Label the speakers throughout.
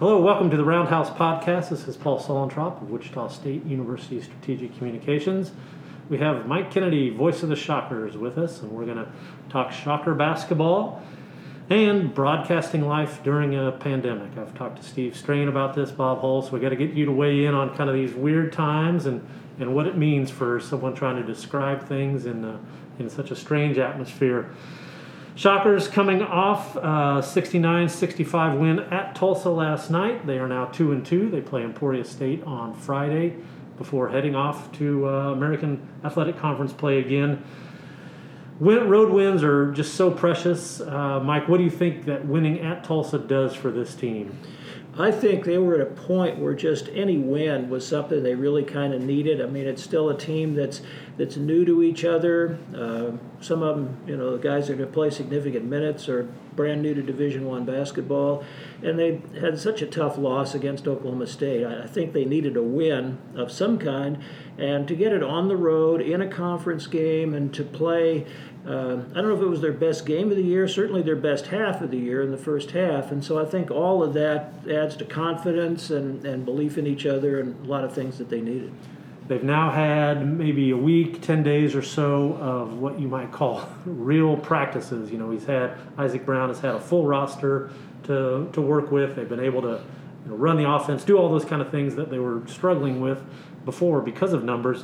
Speaker 1: Hello, welcome to the Roundhouse Podcast. This is Paul Solentrop of Wichita State University Strategic Communications. We have Mike Kennedy, voice of the Shockers, with us, and we're going to talk Shocker basketball and broadcasting life during a pandemic. I've talked to Steve Strain about this, Bob Hull, so we got to get you to weigh in on kind of these weird times and what it means for someone trying to describe things in such a strange atmosphere. Shockers coming off 69-65 win at Tulsa last night. They are now 2-2. They play Emporia State on Friday before heading off to American Athletic Conference play again. Road wins are just so precious. Mike, what do you think that winning at Tulsa does for this team?
Speaker 2: I think they were at a point where just any win was something they really kind of needed. I mean, it's still a team that's new to each other. Some of them, the guys that are going to play significant minutes are brand new to Division I basketball, and they had such a tough loss against Oklahoma State. I think they needed a win of some kind, and to get it on the road in a conference game and to play, I don't know if it was their best game of the year, certainly their best half of the year in the first half, and so I think all of that adds to confidence and belief in each other and a lot of things that they needed.
Speaker 1: They've now had maybe a week, 10 days or so of what you might call real practices. Isaac Brown has had a full roster to work with. They've been able to run the offense, do all those kind of things that they were struggling with before because of numbers.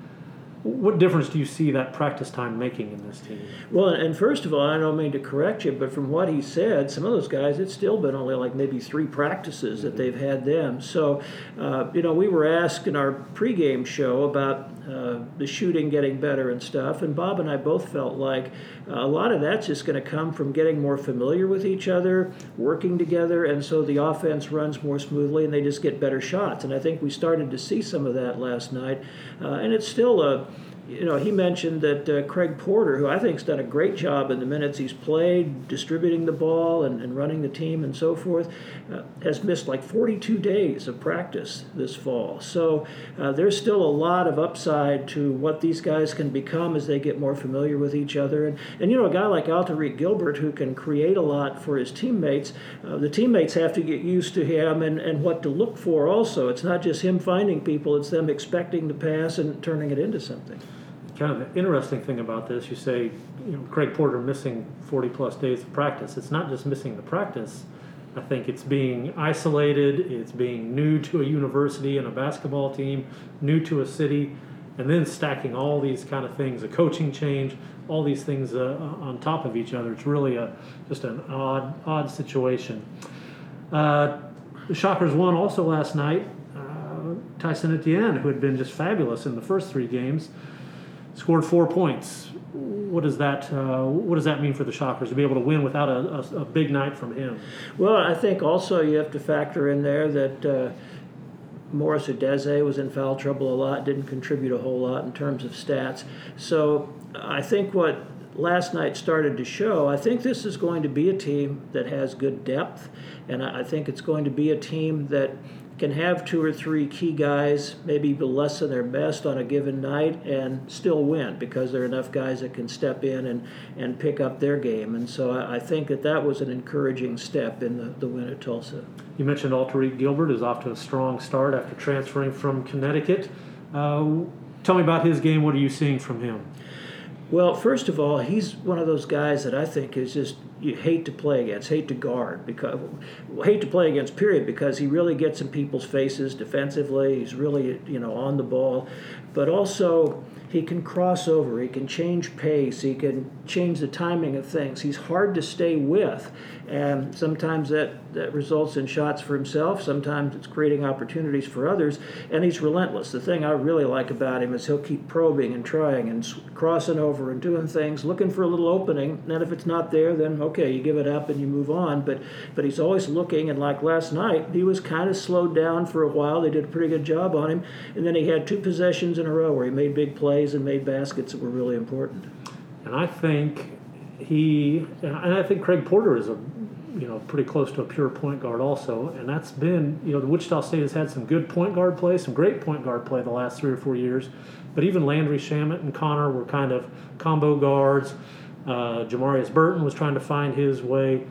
Speaker 1: What difference do you see that practice time making in this team?
Speaker 2: Well, and first of all, I don't mean to correct you, but from what he said, some of those guys, it's still been only like maybe 3 practices that they've had them. So, we were asked in our pregame show about the shooting getting better and stuff, and Bob and I both felt like a lot of that's just going to come from getting more familiar with each other, working together, and so the offense runs more smoothly and they just get better shots. And I think we started to see some of that last night, and it's still he mentioned that Craig Porter, who I think has done a great job in the minutes he's played, distributing the ball and running the team and so forth, has missed like 42 days of practice this fall. So there's still a lot of upside to what these guys can become as they get more familiar with each other. And a guy like Alterique Gilbert, who can create a lot for his teammates, the teammates have to get used to him and what to look for also. It's not just him finding people, it's them expecting the pass and turning it into something.
Speaker 1: Kind of the interesting thing about this, you say, Craig Porter missing 40-plus days of practice. It's not just missing the practice. I think it's being isolated, it's being new to a university and a basketball team, new to a city, and then stacking all these kind of things, a coaching change, all these things on top of each other. It's really just an odd situation. The Shockers won also last night. Tyson Etienne, who had been just fabulous in the first 3 games, scored 4 points. What does that mean for the Shockers to be able to win without a big night from him?
Speaker 2: Well, I think also you have to factor in there that Morris Udeze was in foul trouble a lot, didn't contribute a whole lot in terms of stats. So I think what last night started to show, I think this is going to be a team that has good depth, and I think it's going to be a team that can have 2 or 3 key guys, maybe less than their best on a given night, and still win because there are enough guys that can step in and pick up their game. And so I think that was an encouraging step in the win at Tulsa.
Speaker 1: You mentioned Alterique Gilbert is off to a strong start after transferring from Connecticut. Tell me about his game. What are you seeing from him?
Speaker 2: Well, first of all, he's one of those guys that I think is just you hate to play against, hate to guard, hate to play against, period, because he really gets in people's faces defensively. He's really, on the ball. But also, he can cross over. He can change pace. He can change the timing of things. He's hard to stay with. And sometimes that results in shots for himself. Sometimes it's creating opportunities for others. And he's relentless. The thing I really like about him is he'll keep probing and trying and crossing over and doing things, looking for a little opening. And if it's not there, then okay, you give it up and you move on. But he's always looking. And like last night, he was kind of slowed down for a while. They did a pretty good job on him. And then he had 2 possessions in a row where he made big plays and made baskets that were really important.
Speaker 1: And I think Craig Porter is pretty close to a pure point guard also, and that's been, the Wichita State has had some good point guard play, some great point guard play the last 3 or 4 years, but even Landry Shamet and Connor were kind of combo guards. Jamarius Burton was trying to find his way.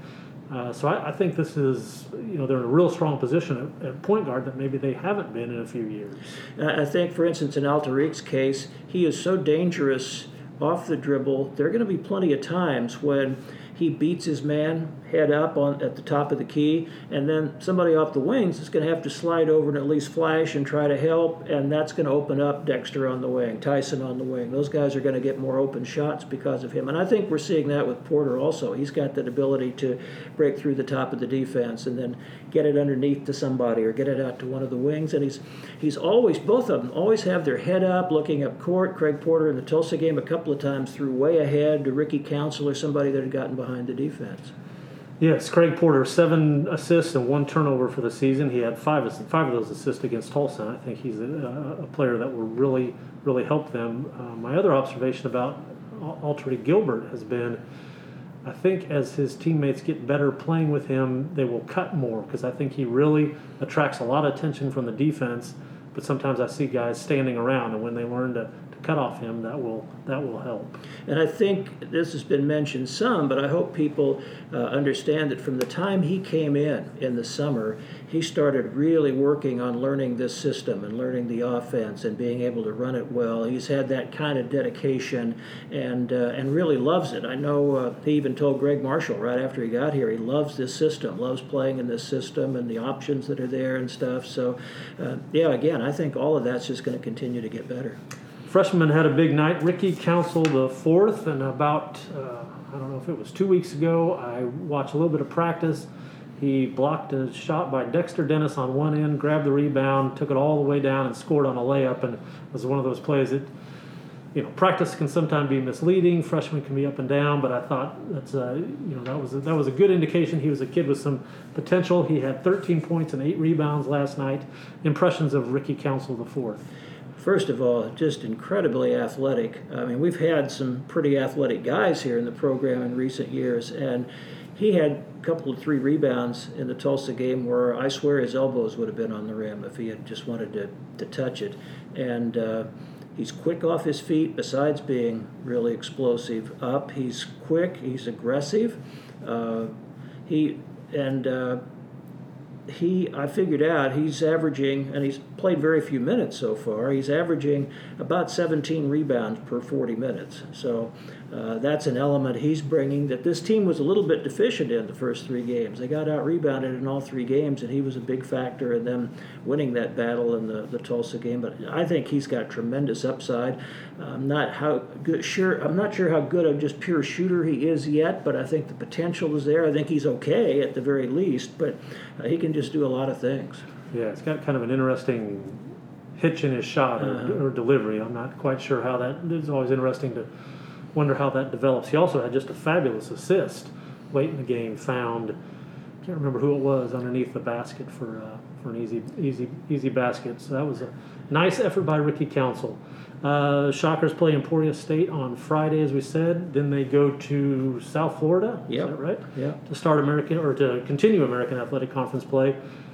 Speaker 1: So I think this is, they're in a real strong position at point guard that maybe they haven't been in a few years.
Speaker 2: I think, for instance, in Altaric's case, he is so dangerous off the dribble. There are going to be plenty of times when he beats his man head up at the top of the key, and then somebody off the wings is going to have to slide over and at least flash and try to help, and that's going to open up Dexter on the wing, Tyson on the wing. Those guys are going to get more open shots because of him. And I think we're seeing that with Porter also. He's got that ability to break through the top of the defense and then get it underneath to somebody or get it out to one of the wings. And he's always, both of them, always have their head up, looking up court. Craig Porter in the Tulsa game a couple of times threw way ahead to Ricky Council or somebody that had gotten behind the defense.
Speaker 1: Yes, Craig Porter, 7 assists and 1 turnover for the season. He had 5 of those assists against Tulsa. I think he's a player that will really, really help them. My other observation about Alterique Gilbert has been, I think as his teammates get better playing with him, they will cut more, because I think he really attracts a lot of attention from the defense. But sometimes I see guys standing around, and when they learn to cut off him, that will help.
Speaker 2: And I think this has been mentioned some, but I hope people understand that from the time he came in the summer, he started really working on learning this system and learning the offense and being able to run it well. He's had that kind of dedication and really loves it. I know he even told Greg Marshall right after he got here, he loves this system, loves playing in this system and the options that are there and stuff. So, again, I think all of that's just going to continue to get better.
Speaker 1: Freshman had a big night. Ricky Council the fourth, and about, I don't know if it was 2 weeks ago, I watched a little bit of practice. He blocked a shot by Dexter Dennis on one end, grabbed the rebound, took it all the way down, and scored on a layup. And it was one of those plays that, practice can sometimes be misleading. Freshmen can be up and down, but I thought that was a good indication he was a kid with some potential. He had 13 points and 8 rebounds last night. Impressions of Ricky Council the fourth.
Speaker 2: First of all, just incredibly athletic. I mean, we've had some pretty athletic guys here in the program in recent years, and he had a couple of 3 rebounds in the Tulsa game where I swear his elbows would have been on the rim if he had just wanted to touch it. And he's quick off his feet, besides being really explosive up. He's quick, he's aggressive. I figured out he's averaging, and he's played very few minutes so far, he's averaging about 17 rebounds per 40 minutes. So that's an element he's bringing that this team was a little bit deficient in the first 3 games. They got out-rebounded in all 3 games, and he was a big factor in them winning that battle in the Tulsa game. But I think he's got tremendous upside. I'm not sure how good a just pure shooter he is yet, but I think the potential is there. I think he's okay at the very least, but he can just do a lot of things.
Speaker 1: Yeah, it's got kind of an interesting hitch in his shot or delivery. I'm not quite sure how that. It's always interesting to wonder how that develops. He also had just a fabulous assist late in the game. Found, can't remember who it was, underneath the basket for an easy basket. So that was a nice effort by Ricky Council. Shockers play Emporia State on Friday, as we said. Then they go to South Florida.
Speaker 2: Yep.
Speaker 1: Is that right?
Speaker 2: Yeah.
Speaker 1: To continue American Athletic Conference play.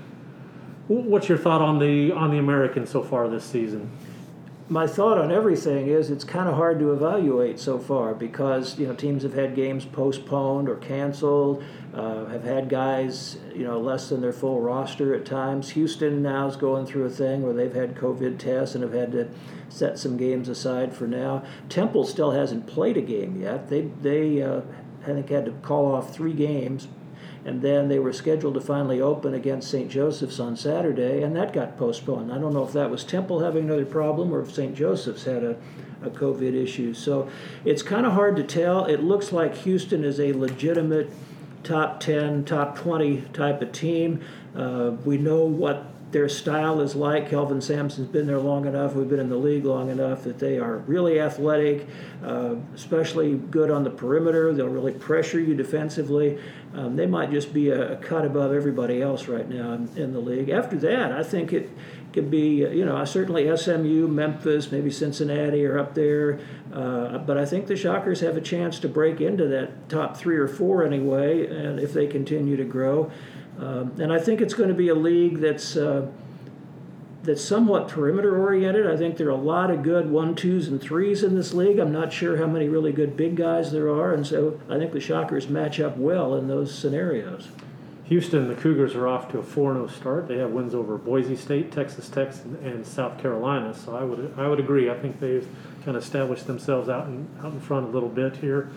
Speaker 1: What's your thought on the American so far this season?
Speaker 2: My thought on everything is it's kind of hard to evaluate so far because teams have had games postponed or canceled, have had guys less than their full roster at times. Houston now is going through a thing where they've had COVID tests and have had to set some games aside for now. Temple still hasn't played a game yet. They I think had to call off 3 games. And then they were scheduled to finally open against St. Joseph's on Saturday, and that got postponed. I don't know if that was Temple having another problem or if St. Joseph's had a COVID issue. So it's kind of hard to tell. It looks like Houston is a legitimate top 10, top 20 type of team. We know what their style is like. Kelvin Sampson's been there long enough. We've been in the league long enough that they are really athletic, especially good on the perimeter. They'll really pressure you defensively. They might just be a cut above everybody else right now in the league. After that, I think it could be, certainly SMU, Memphis, maybe Cincinnati are up there. But I think the Shockers have a chance to break into that top 3 or 4 anyway, and if they continue to grow. And I think it's going to be a league that's that's somewhat perimeter oriented. I think there are a lot of good 1, 2s, and 3s in this league. I'm not sure how many really good big guys there are, and so I think the Shockers match up well in those scenarios.
Speaker 1: Houston, the Cougars are off to a 4-0 start. They have wins over Boise State, Texas Tech, and South Carolina. So I would agree. I think they've kind of established themselves out in front a little bit here.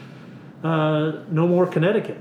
Speaker 1: No more Connecticut.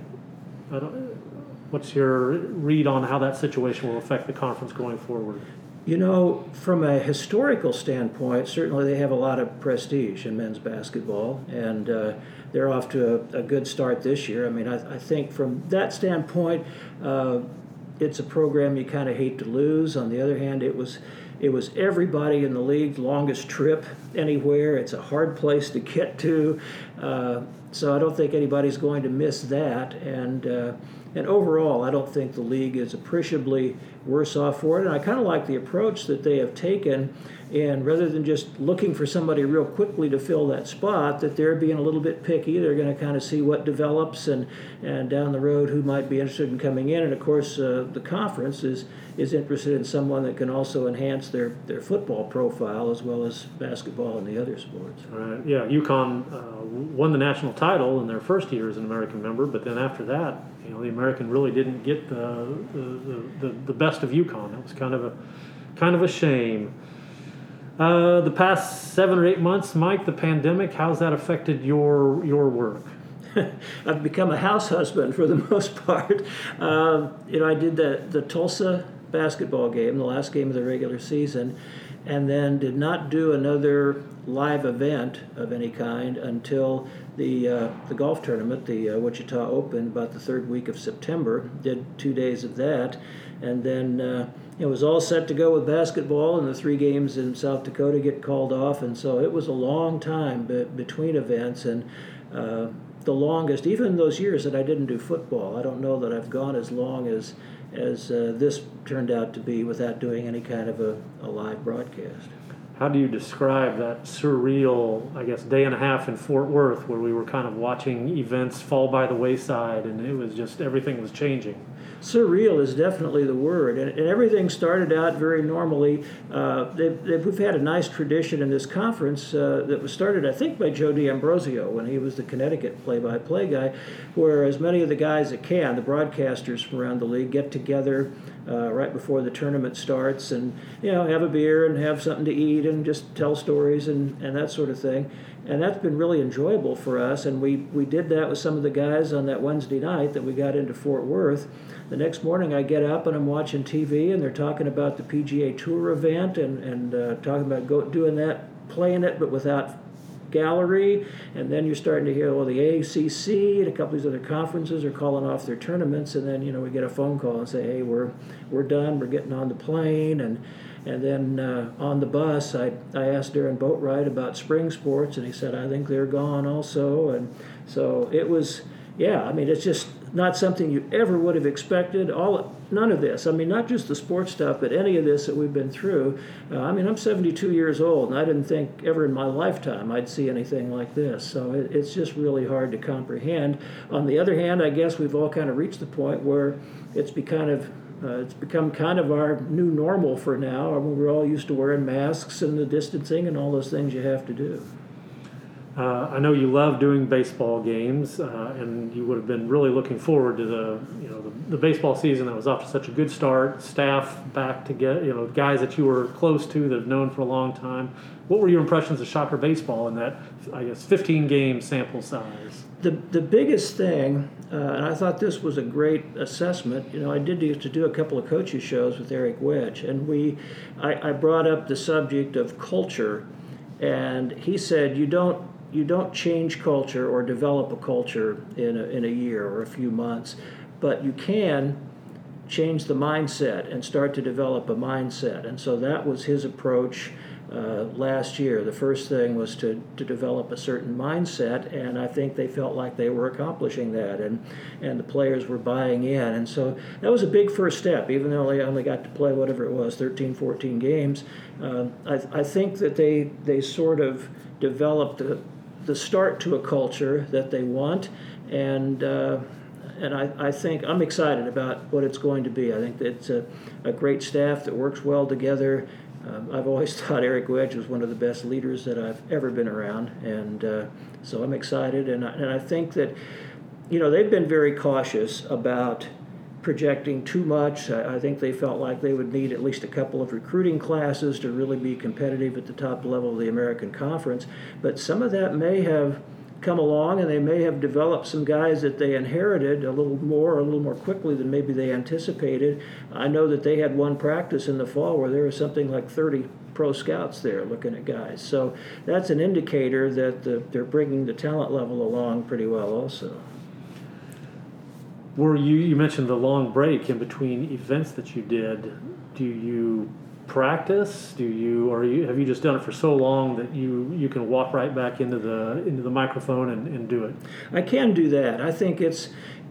Speaker 1: What's your read on how that situation will affect the conference going forward?
Speaker 2: You know, from a historical standpoint, certainly they have a lot of prestige in men's basketball, and they're off to a good start this year. I mean, I think from that standpoint, it's a program you kind of hate to lose. On the other hand, it was everybody in the league's longest trip anywhere. It's a hard place to get to, so I don't think anybody's going to miss that. And overall, I don't think the league is appreciably worse off for it. And I kind of like the approach that they have taken. And rather than just looking for somebody real quickly to fill that spot, that they're being a little bit picky. They're going to kind of see what develops and down the road who might be interested in coming in. And of course, the conference is interested in someone that can also enhance their football profile as well as basketball and the other sports.
Speaker 1: All right. Yeah, UConn won the national title in their first year as an American member, but then after that, the American really didn't get the best of UConn. That was kind of a shame. The past 7 or 8 months, Mike, the pandemic, how's that affected your work?
Speaker 2: I've become a house husband for the most part. I did the Tulsa basketball game, the last game of the regular season, and then did not do another live event of any kind until the golf tournament, the Wichita Open, about the third week of September. Did 2 days of that, and then it was all set to go with basketball, and the 3 games in South Dakota get called off, and so it was a long time between events, and the longest, even in those years that I didn't do football, I don't know that I've gone as long as this turned out to be without doing any kind of a live broadcast.
Speaker 1: How do you describe that surreal, day and a half in Fort Worth where we were kind of watching events fall by the wayside and it was just everything was changing?
Speaker 2: Surreal is definitely the word, and everything started out very normally. We've had a nice tradition in this conference that was started, I think, by Joe D'Ambrosio when he was the Connecticut play-by-play guy, where as many of the guys that can, the broadcasters from around the league, get together right before the tournament starts and have a beer and have something to eat and just tell stories and that sort of thing. And that's been really enjoyable for us, and we did that with some of the guys on that Wednesday night that we got into Fort Worth. The next morning I get up and I'm watching TV and they're talking about the PGA Tour event and talking about doing that, playing it, but without gallery. And then you're starting to hear, the ACC and a couple of these other conferences are calling off their tournaments, and then we get a phone call and say, hey, we're done, we're getting on the plane. And then on the bus, I asked Darren Boatwright about spring sports, and he said, I think they're gone also. And so it was, it's just not something you ever would have expected. None of this. Not just the sports stuff, but any of this that we've been through. I'm 72 years old, and I didn't think ever in my lifetime I'd see anything like this. So it's just really hard to comprehend. On the other hand, I guess we've all kind of reached the point where it's become kind of our new normal for now. We're all used to wearing masks and the distancing and all those things you have to do.
Speaker 1: I know you love doing baseball games, and you would have been really looking forward to the baseball season that was off to such a good start. Staff back to get guys that you were close to that have known for a long time. What were your impressions of Shocker baseball in that 15 game sample size?
Speaker 2: The biggest thing, and I thought this was a great assessment. I did used to do a couple of coaches shows with Eric Wedge, and I brought up the subject of culture, and he said you don't change culture or develop a culture in a year or a few months, but you can change the mindset and start to develop a mindset. And so that was his approach last year. The first thing was to develop a certain mindset, and I think they felt like they were accomplishing that, and the players were buying in. And so that was a big first step, even though they only got to play whatever it was, 13, 14 games. I think that they sort of developed the start to a culture that they want, and and I think I'm excited about what it's going to be. I think that it's a great staff that works well together. I've always thought Eric Wedge was one of the best leaders that I've ever been around, and so I'm excited. And I think that, they've been very cautious about projecting too much. I think they felt like they would need at least a couple of recruiting classes to really be competitive at the top level of the American Conference. But some of that may have come along, and they may have developed some guys that they inherited a little more quickly than maybe they anticipated. I know that they had one practice in the fall where there was something like 30 pro scouts there looking at guys. So that's an indicator that they're bringing the talent level along pretty well also.
Speaker 1: You mentioned the long break in between events that you did. Do you practice? Have you just done it for so long that you can walk right back into the microphone and do it?
Speaker 2: I can do that. I think it's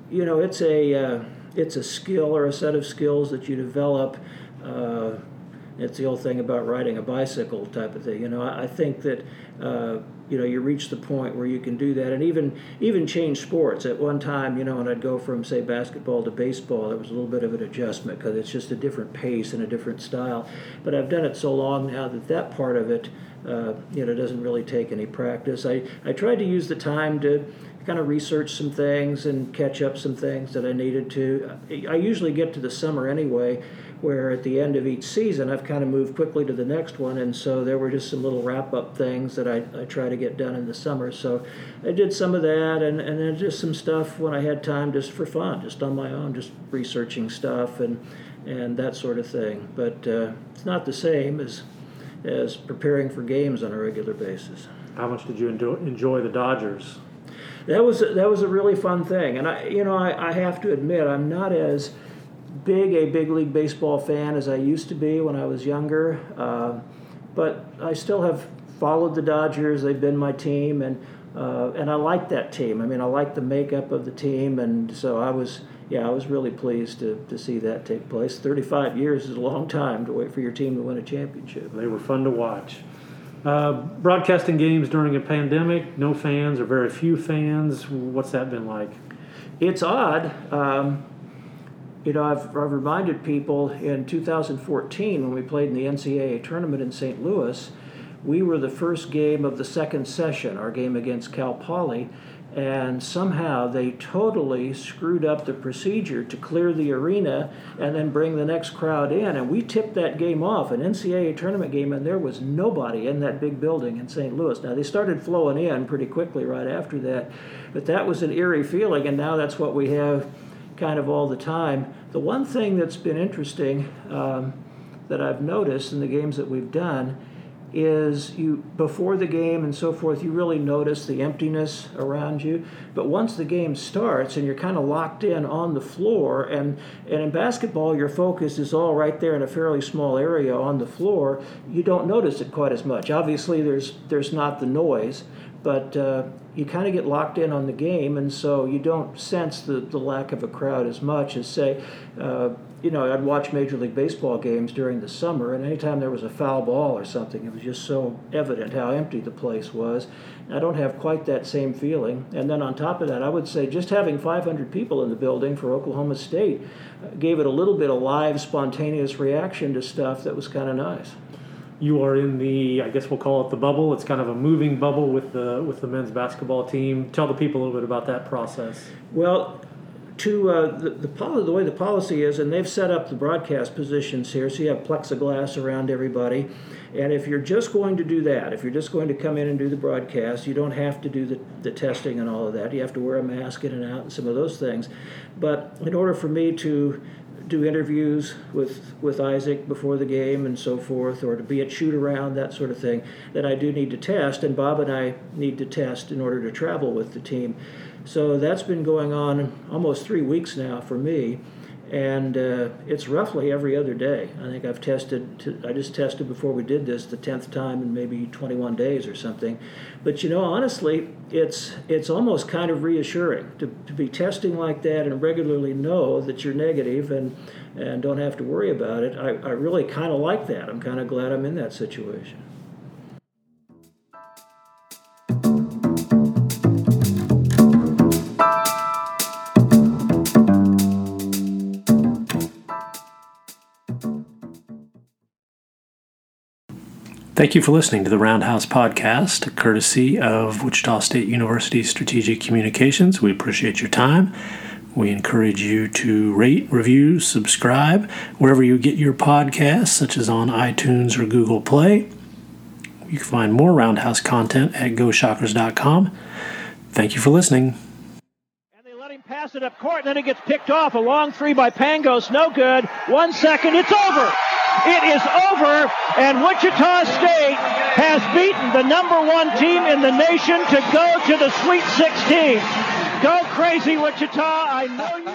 Speaker 2: a skill or a set of skills that you develop. It's the old thing about riding a bicycle type of thing. I think that you reach the point where you can do that, and even change sports. At one time, when I'd go from, say, basketball to baseball, it was a little bit of an adjustment because it's just a different pace and a different style. But I've done it so long now that part of it, doesn't really take any practice. I tried to use the time to kind of research some things and catch up some things that I needed to. I usually get to the summer anyway, where at the end of each season I've kind of moved quickly to the next one, and so there were just some little wrap-up things that I try to get done in the summer. So I did some of that, and then just some stuff when I had time just for fun, just on my own, just researching stuff and that sort of thing. But it's not the same as preparing for games on a regular basis.
Speaker 1: How much did you enjoy the Dodgers?
Speaker 2: That was a really fun thing, and I have to admit I'm not as big a big league baseball fan as I used to be when I was younger, but I still have followed the Dodgers. They've been my team, and I like that team. I mean, I like the makeup of the team, and so I was really pleased to see that take place. 35 years is a long time to wait for your team to win a championship.
Speaker 1: They were fun to watch. Broadcasting games during a pandemic, no fans or very few fans. What's that been like?
Speaker 2: It's odd. I've reminded people in 2014 when we played in the NCAA tournament in St. Louis, we were the first game of the second session, our game against Cal Poly, and somehow they totally screwed up the procedure to clear the arena and then bring the next crowd in. And we tipped that game off, an NCAA tournament game, and there was nobody in that big building in St. Louis. Now, they started flowing in pretty quickly right after that, but that was an eerie feeling, and now that's what we have kind of all the time. The one thing that's been interesting that I've noticed in the games that we've done is before the game and so forth, you really notice the emptiness around you. But once the game starts and you're kind of locked in on the floor, and in basketball your focus is all right there in a fairly small area on the floor, you don't notice it quite as much. Obviously there's not the noise, but you kind of get locked in on the game, and so you don't sense the lack of a crowd as much as, say, I'd watch Major League Baseball games during the summer, and anytime there was a foul ball or something, it was just so evident how empty the place was. I don't have quite that same feeling. And then on top of that, I would say just having 500 people in the building for Oklahoma State gave it a little bit of live, spontaneous reaction to stuff that was kind of nice.
Speaker 1: You are in I guess we'll call it the bubble. It's kind of a moving bubble with the men's basketball team. Tell the people a little bit about that process.
Speaker 2: Well, the way the policy is, and they've set up the broadcast positions here, so you have plexiglass around everybody. And if you're just going to do that, if you're just going to come in and do the broadcast, you don't have to do the testing and all of that. You have to wear a mask in and out and some of those things. But in order for me to do interviews with Isaac before the game and so forth, or to be at shoot-around, that sort of thing, then I do need to test, and Bob and I need to test in order to travel with the team. So that's been going on almost 3 weeks now for me, and it's roughly every other day. I think I just tested before we did this the 10th time in maybe 21 days or something. But honestly, it's almost kind of reassuring to be testing like that and regularly know that you're negative and don't have to worry about it. I really kind of like that. I'm kind of glad I'm in that situation.
Speaker 1: Thank you for listening to the Roundhouse Podcast, courtesy of Wichita State University Strategic Communications. We appreciate your time. We encourage you to rate, review, subscribe wherever you get your podcasts, such as on iTunes or Google Play. You can find more Roundhouse content at GoShockers.com. Thank you for listening.
Speaker 2: And they let him pass it up court, and then it gets picked off. A long three by Pangos, no good. 1 second, it's over. It is over, and Wichita State has beaten the number one team in the nation to go to the Sweet 16. Go crazy, Wichita. I know you.